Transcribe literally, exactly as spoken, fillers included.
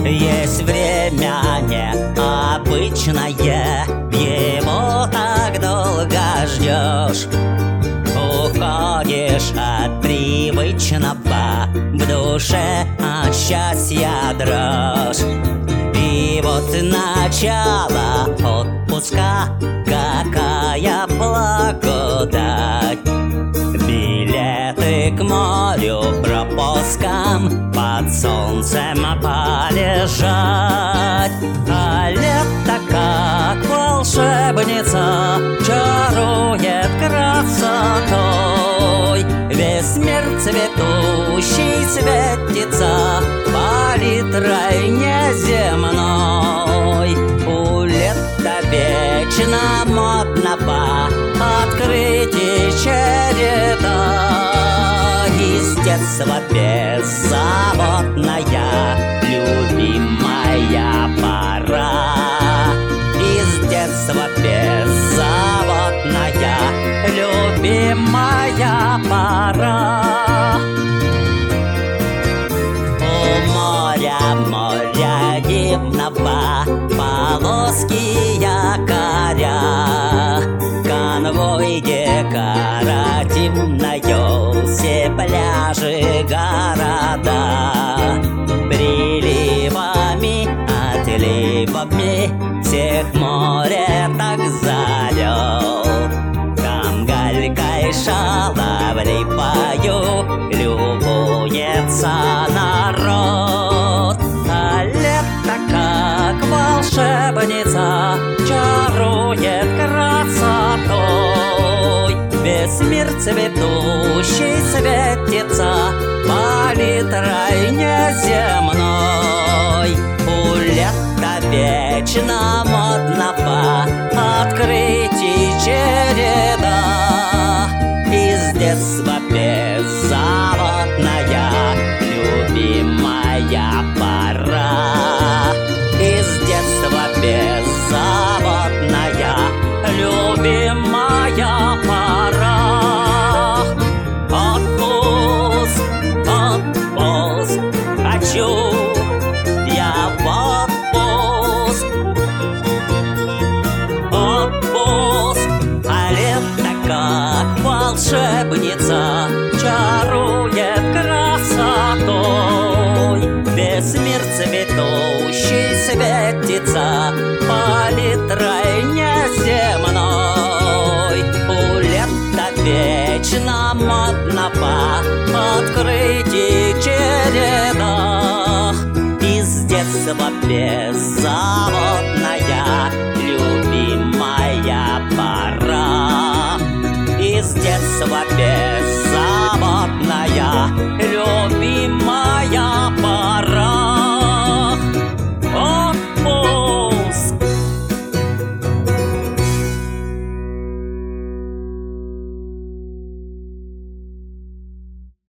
Есть время необычное, его так долго ждешь. Уходишь от привычного, в душе от счастья дрожь. И вот начало отпуска, какая благодать. Билеты к морю пропускам, под солнцем полежать. А лето, как волшебница, чарует красотой. Весь мир цветущий светится палитрой неземной. У лета вечно модного открытий череда. Из детства беззаботная, любимая пора. Из детства беззаботная, любимая пора. У моря, моря дивного, полоски якоря, конвой декоративною, все пляжи города. Приливами, отливами всех море так залил. Там галькой шаловливою любуется народ. А лето, как волшебница, чарует красотой. Весь мир цветущий светится палитрой неземной. У лета вечно модного открытий череда. Из детства беззаботная, любимая пора. Из детства беззаботная, любимая пора. Отпуск, отпуск, хочу я в отпуск. Отпуск, а лето, как волшебница, чарует красотой. Весь мир цветущий светится палитрой неземной. У лета вечно модного открытий череда. Из детства беззаботная, любовь.